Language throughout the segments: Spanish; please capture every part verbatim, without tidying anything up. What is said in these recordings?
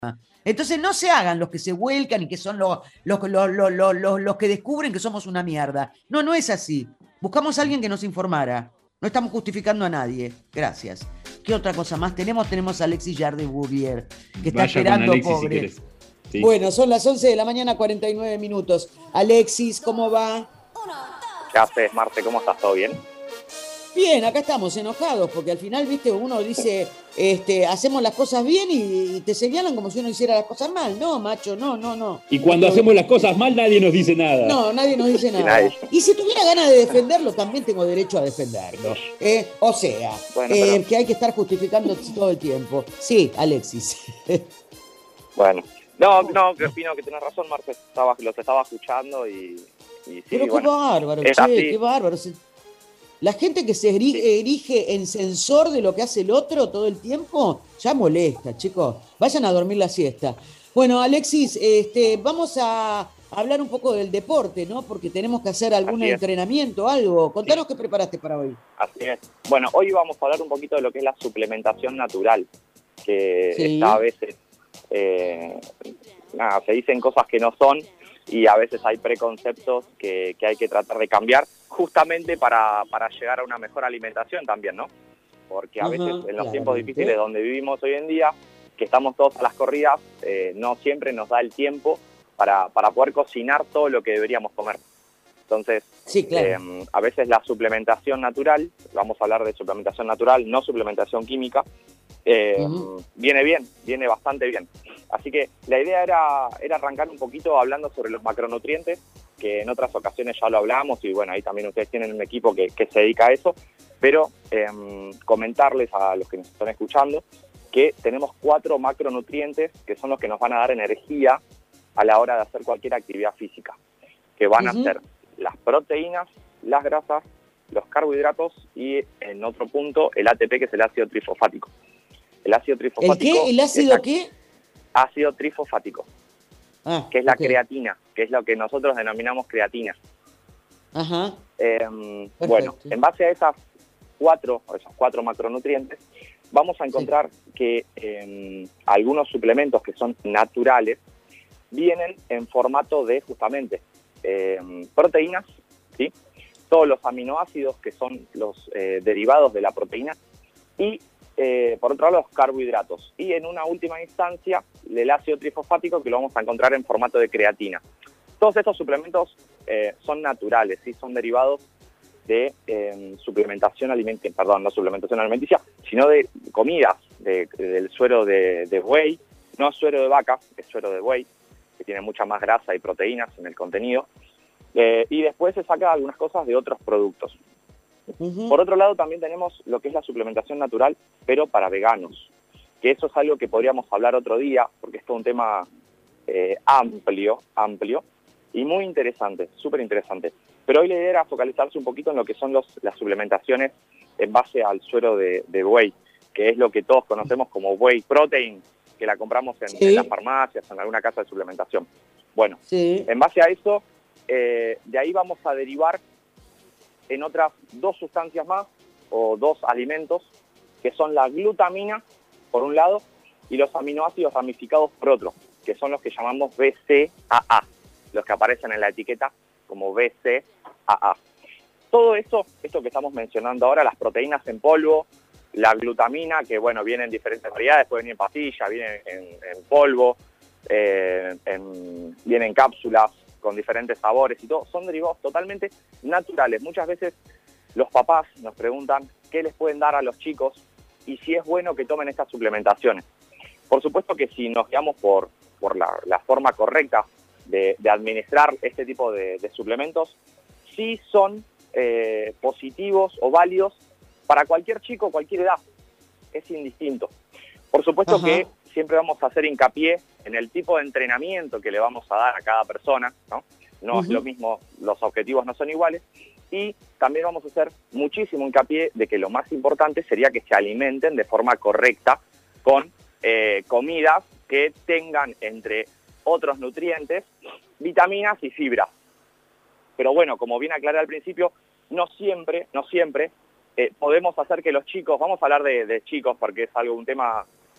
Entonces no se hagan los que se vuelcan y que son los, los, los, los, los, los, los que descubren que somos una mierda. No, no es así. Buscamos a alguien que nos informara. No estamos justificando a nadie. Gracias. ¿Qué otra cosa más tenemos? Tenemos a Alexis Yarde Bouvier, que está Vaya con esperando, Alexis si pobre. querés. Sí. Bueno, son las once de la mañana, cuarenta y nueve minutos. Alexis, ¿cómo va? ¿Qué haces, Marte? ¿Cómo estás? ¿Todo bien? Bien, acá estamos enojados, porque al final, viste, uno dice, este, hacemos las cosas bien y, y te señalan como si uno hiciera las cosas mal. No, macho, no, no, no. Y cuando Pero, hacemos las cosas mal, nadie nos dice nada. no, nadie nos dice nada. nadie. Y si tuviera ganas de defenderlo, también tengo derecho a defenderlo. ¿eh? O sea, Bueno, eh, pero- que hay que estar justificando todo el tiempo. Sí, Alexis. Bueno. No, no, que opino que tenés razón, Marte. Estaba, los estaba escuchando y, y sí, Pero qué bueno. bárbaro, es che, así. qué bárbaro. Se- La gente que se erige, erige en censor de lo que hace el otro todo el tiempo, ya molesta, chicos. Vayan a dormir la siesta. Bueno, Alexis, este, vamos a hablar un poco del deporte, ¿no? Porque tenemos que hacer algún Así es. entrenamiento, algo. Contanos qué preparaste para hoy. Así es. Bueno, hoy vamos a hablar un poquito de lo que es la suplementación natural, que Sí. está a veces, eh, nada, se dicen cosas que no son y a veces hay preconceptos que, que hay que tratar de cambiar justamente para, para llegar a una mejor alimentación también, ¿no? Porque a Ajá, veces en los claramente. tiempos difíciles donde vivimos hoy en día, que estamos todos a las corridas, eh, no siempre nos da el tiempo para, para poder cocinar todo lo que deberíamos comer. Entonces, Sí, claro. eh, a veces la suplementación natural, vamos a hablar de suplementación natural, no suplementación química, eh, Ujú. viene bien, viene bastante bien. Así que la idea era, era arrancar un poquito hablando sobre los macronutrientes, que en otras ocasiones ya lo hablamos y bueno, ahí también ustedes tienen un equipo que, que se dedica a eso, pero eh, comentarles a los que nos están escuchando que tenemos cuatro macronutrientes que son los que nos van a dar energía a la hora de hacer cualquier actividad física, que van Ujú. a ser las proteínas, las grasas, los carbohidratos y en otro punto el A T P, que es el ácido trifosfático. El ácido ¿El trifosfático qué? ¿El ácido es qué? ácido trifosfático, Ah, que es la ok. creatina, que es lo que nosotros denominamos creatina. Ajá. Eh, bueno, en base a esas cuatro, o esos cuatro macronutrientes, vamos a encontrar sí. que eh, algunos suplementos que son naturales vienen en formato de justamente eh, proteínas, ¿sí? Todos los aminoácidos que son los eh, derivados de la proteína y eh, por otro lado los carbohidratos y en una última instancia el ácido trifosfático, que lo vamos a encontrar en formato de creatina. Todos estos suplementos eh, son naturales, ¿sí? Son derivados de eh, suplementación alimenticia, perdón, no suplementación alimenticia, sino de comidas, de, de, del suero de, de buey, no suero de vaca, es suero de buey, que tiene mucha más grasa y proteínas en el contenido, eh, y después se saca algunas cosas de otros productos. Uh-huh. Por otro lado, también tenemos lo que es la suplementación natural, pero para veganos, que eso es algo que podríamos hablar otro día, porque esto es un tema eh, amplio, amplio, y muy interesante, súper interesante. Pero hoy la idea era focalizarse un poquito en lo que son los, las suplementaciones en base al suero de, de buey, que es lo que todos conocemos como whey protein, que la compramos en, sí. en las farmacias, en alguna casa de suplementación. Bueno, sí. en base a eso, eh, de ahí vamos a derivar en otras dos sustancias más, o dos alimentos, que son la glutamina, por un lado, y los aminoácidos ramificados por otro, que son los que llamamos B C A A, los que aparecen en la etiqueta como B C A A. Todo esto, esto que estamos mencionando ahora, las proteínas en polvo, la glutamina, que bueno, viene en diferentes variedades, puede venir en pastilla, viene en, en polvo, eh, en, viene en cápsulas con diferentes sabores y todo, son derivados totalmente naturales. Muchas veces los papás nos preguntan qué les pueden dar a los chicos y si es bueno que tomen estas suplementaciones. Por supuesto que si nos guiamos por, por la, la forma correcta de, de administrar este tipo de, de suplementos, sí son eh, positivos o válidos para cualquier chico, cualquier edad, es indistinto. Por supuesto Ajá. que siempre vamos a hacer hincapié en el tipo de entrenamiento que le vamos a dar a cada persona, ¿no? No uh-huh. es lo mismo, los objetivos no son iguales, y también vamos a hacer muchísimo hincapié de que lo más importante sería que se alimenten de forma correcta con eh, comidas que tengan, entre otros nutrientes, vitaminas y fibras. Pero bueno, como bien aclaré al principio, no siempre, no siempre, Eh, podemos hacer que los chicos, vamos a hablar de, de chicos porque es algo, un tema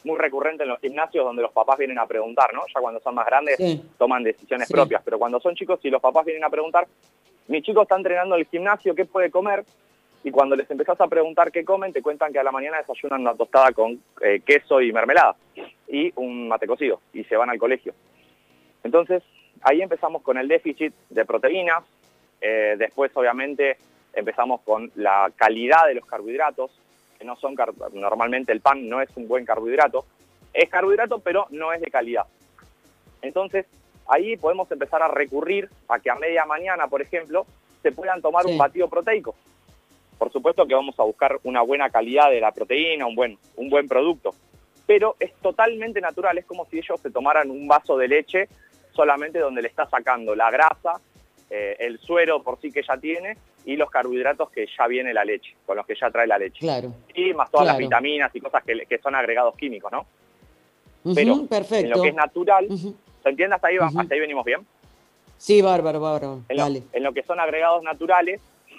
muy recurrente en los gimnasios donde los papás vienen a preguntar, ¿no? Ya cuando son más grandes sí. toman decisiones sí. propias, pero cuando son chicos, si los papás vienen a preguntar, mi chico está entrenando en el gimnasio, ¿qué puede comer? Y cuando les empezás a preguntar qué comen, te cuentan que a la mañana desayunan una tostada con eh, queso y mermelada y un mate cocido y se van al colegio. Entonces, ahí empezamos con el déficit de proteínas, eh, después obviamente empezamos con la calidad de los carbohidratos, que no son, car normalmente el pan no es un buen carbohidrato, es carbohidrato pero no es de calidad. Entonces, ahí podemos empezar a recurrir a que a media mañana, por ejemplo, se puedan tomar sí. un batido proteico. Por supuesto que vamos a buscar una buena calidad de la proteína, un buen, un buen producto, pero es totalmente natural, es como si ellos se tomaran un vaso de leche solamente donde le está sacando la grasa, eh, el suero por sí que ya tiene y los carbohidratos que ya viene la leche, con los que ya trae la leche. Claro. Y más todas claro. las vitaminas y cosas que, que son agregados químicos, ¿no? Uh-huh, pero perfecto. en lo que es natural, uh-huh. ¿se entiende? ¿Hasta ahí, uh-huh. hasta ahí venimos bien? Sí, bárbaro, bárbaro. En lo, Dale. en lo que son agregados naturales,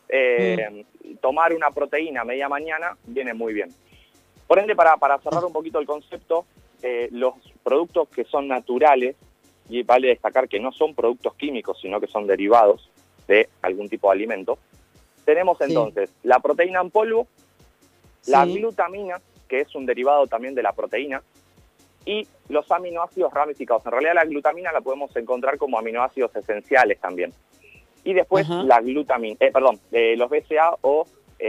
eh, mm. tomar una proteína media mañana viene muy bien. Por ende, para, para cerrar un poquito el concepto, eh, los productos que son naturales, y vale destacar que no son productos químicos, sino que son derivados de algún tipo de alimento, tenemos entonces sí. la proteína en polvo, sí. la glutamina, que es un derivado también de la proteína, y los aminoácidos ramificados. En realidad la glutamina la podemos encontrar como aminoácidos esenciales también. Y después uh-huh. la glutamina, eh, perdón, eh, los B C A o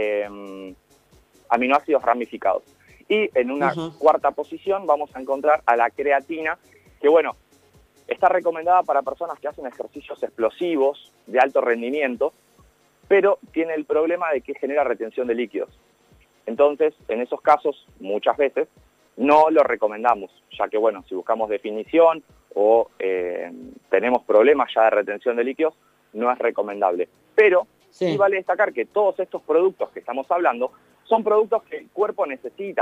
eh, aminoácidos ramificados. Y en una uh-huh. cuarta posición vamos a encontrar a la creatina, que bueno, está recomendada para personas que hacen ejercicios explosivos de alto rendimiento, pero tiene el problema de que genera retención de líquidos. Entonces, en esos casos, muchas veces, no lo recomendamos, ya que, bueno, si buscamos definición o eh, tenemos problemas ya de retención de líquidos, no es recomendable. Pero sí. sí vale destacar que todos estos productos que estamos hablando son productos que el cuerpo necesita,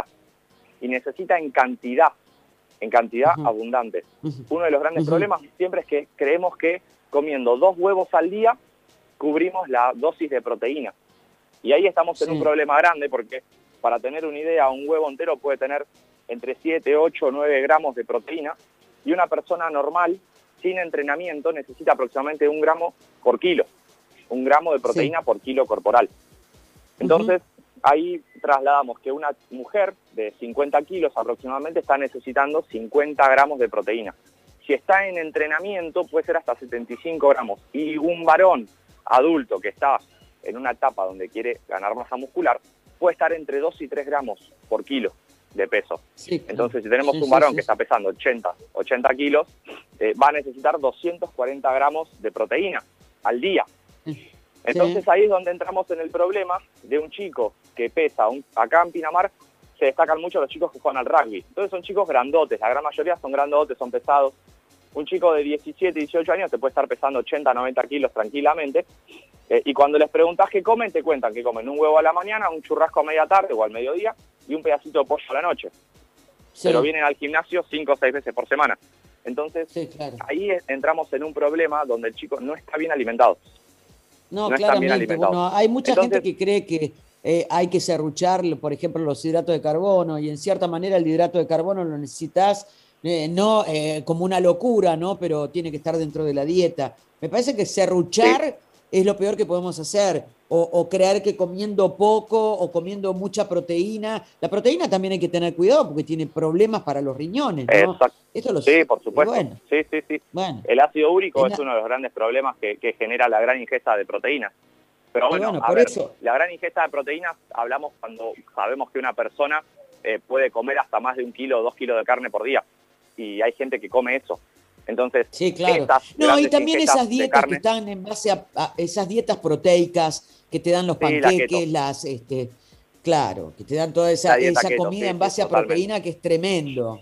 y necesita en cantidad, en cantidad uh-huh. abundante. Uh-huh. Uno de los grandes uh-huh. problemas siempre es que creemos que comiendo dos huevos al día cubrimos la dosis de proteína. Y ahí estamos en sí. un problema grande porque, para tener una idea, un huevo entero puede tener entre siete, ocho, nueve gramos de proteína y una persona normal, sin entrenamiento, necesita aproximadamente un gramo por kilo. Un gramo de proteína sí. por kilo corporal. Entonces, uh-huh. ahí trasladamos que una mujer de cincuenta kilos aproximadamente está necesitando cincuenta gramos de proteína. Si está en entrenamiento puede ser hasta setenta y cinco gramos. Y un varón adulto que está en una etapa donde quiere ganar masa muscular puede estar entre dos y tres gramos por kilo de peso. Sí, claro. Entonces, si tenemos sí, un varón sí, sí. que está pesando ochenta, ochenta kilos, eh, va a necesitar doscientos cuarenta gramos de proteína al día. Entonces sí. ahí es donde entramos en el problema de un chico que pesa, un, acá en Pinamar se destacan mucho los chicos que juegan al rugby. Entonces son chicos grandotes, la gran mayoría son grandotes, son pesados. Un chico de diecisiete, dieciocho años te puede estar pesando ochenta, noventa kilos tranquilamente. Eh, y cuando les preguntas qué comen, te cuentan que comen un huevo a la mañana, un churrasco a media tarde o al mediodía y un pedacito de pollo a la noche. Sí. Pero vienen al gimnasio cinco o seis veces por semana. Entonces sí, claro. ahí entramos en un problema donde el chico no está bien alimentado. No, no claramente. Bueno, hay mucha Entonces, gente que cree que eh, hay que serruchar, por ejemplo, los hidratos de carbono, y en cierta manera el hidrato de carbono lo necesitas, eh, no eh, como una locura, ¿no? Pero tiene que estar dentro de la dieta. Me parece que serruchar sí. es lo peor que podemos hacer, o, o creer que comiendo poco o comiendo mucha proteína. La proteína también hay que tener cuidado porque tiene problemas para los riñones, ¿no? Exacto. Esto lo sí, por supuesto. Bueno. Sí, sí, sí. Bueno. El ácido úrico es uno de los grandes problemas que, que genera la gran ingesta de proteínas. Pero bueno, bueno a ver, eso... la gran ingesta de proteínas hablamos cuando sabemos que una persona eh, puede comer hasta más de un kilo o dos kilos de carne por día. Y hay gente que come eso. Entonces, sí, claro. No, y también esas dietas que están en base a, a esas dietas proteicas que te dan los panqueques, sí, la las, este, claro, que te dan toda esa, esa keto, comida sí, en base sí, a totalmente. Proteína que es tremendo.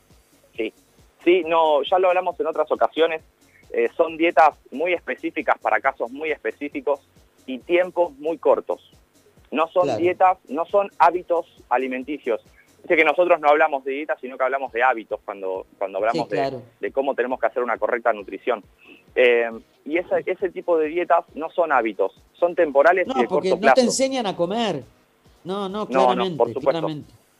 Sí, sí, no, ya lo hablamos en otras ocasiones, eh, son dietas muy específicas para casos muy específicos y tiempos muy cortos. No son claro. dietas, no son hábitos alimenticios. Dice que nosotros no hablamos de dieta, sino que hablamos de hábitos cuando, cuando hablamos sí, claro. de, de cómo tenemos que hacer una correcta nutrición. Eh, y ese, ese tipo de dietas no son hábitos, son temporales no, y de corto plazo. No, porque no te enseñan a comer. No, no, claramente, no, no, por supuesto. claramente.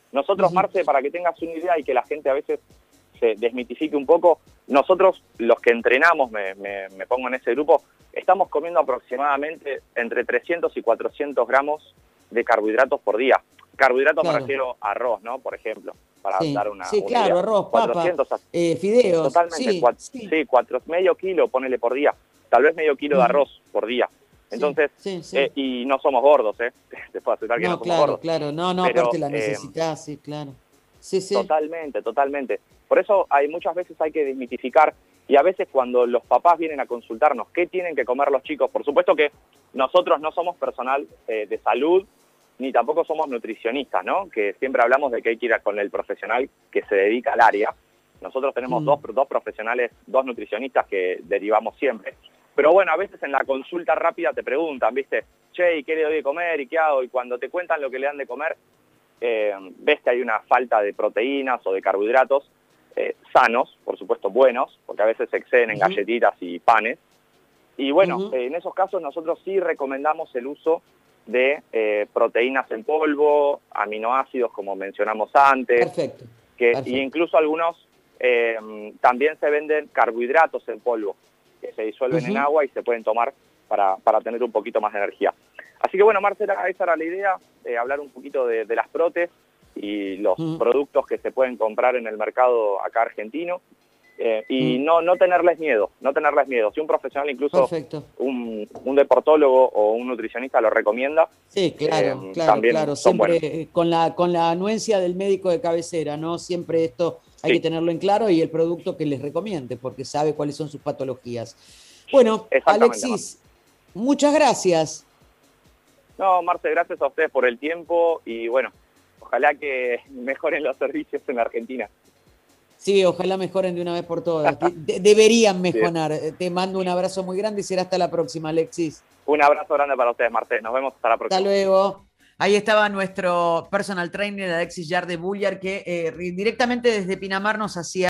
Nosotros, Marce, para que tengas una idea y que la gente a veces se desmitifique un poco, nosotros los que entrenamos, me, me, me pongo en ese grupo, estamos comiendo aproximadamente entre trescientos y cuatrocientos gramos de carbohidratos por día. Carbohidratos claro. Me refiero a arroz, ¿no? Por ejemplo, para sí, dar una Sí, una claro, idea. arroz, papa, eh, fideos. Totalmente, sí, cuatro, sí. sí, cuatro, medio kilo, ponele por día. Tal vez medio kilo uh-huh. de arroz por día. Entonces, sí, sí, sí. Eh, y no somos gordos, ¿eh? Te puedo asegurar que no, no somos claro, gordos. Claro, no, no, Pero, aparte la eh, necesitas, sí, claro. Sí, sí. Totalmente, totalmente. Por eso hay muchas veces hay que desmitificar y a veces cuando los papás vienen a consultarnos qué tienen que comer los chicos, por supuesto que nosotros no somos personal eh, de salud ni tampoco somos nutricionistas, ¿no? Que siempre hablamos de que hay que ir a con el profesional que se dedica al área. Nosotros tenemos mm. dos, dos profesionales, dos nutricionistas que derivamos siempre. Pero bueno, a veces en la consulta rápida te preguntan, ¿viste? Che, ¿y qué le doy de comer? ¿Y qué hago? Y cuando te cuentan lo que le dan de comer, eh, ves que hay una falta de proteínas o de carbohidratos eh, sanos, por supuesto buenos, porque a veces se exceden en uh-huh. galletitas y panes. Y bueno, uh-huh. eh, en esos casos nosotros sí recomendamos el uso de eh, proteínas en polvo, aminoácidos como mencionamos antes. Perfecto. Que, Perfecto. Y incluso algunos eh, también se venden carbohidratos en polvo, que se disuelven uh-huh. en agua y se pueden tomar para, para tener un poquito más de energía. Así que bueno, Marcela, esa era la idea, eh, hablar un poquito de, de las protes y los uh-huh. productos que se pueden comprar en el mercado acá argentino, eh, y uh-huh. no, no tenerles miedo, no tenerles miedo. Si un profesional, incluso un, un deportólogo o un nutricionista lo recomienda. Sí, claro, eh, claro, claro, siempre buenos. con la, con la anuencia del médico de cabecera, ¿no? Siempre esto hay sí. que tenerlo en claro y el producto que les recomiende, porque sabe cuáles son sus patologías. Bueno, Alexis, Marce. muchas gracias. No, Marce, gracias a ustedes por el tiempo y bueno, ojalá que mejoren los servicios en Argentina. Sí, ojalá mejoren de una vez por todas. De- deberían mejorar. Sí. Te mando un abrazo muy grande y será hasta la próxima, Alexis. Un abrazo grande para ustedes, Marce. Nos vemos hasta la próxima. Hasta luego. Ahí estaba nuestro personal trainer, Alexis Yarde Bulliar, que eh, directamente desde Pinamar nos hacía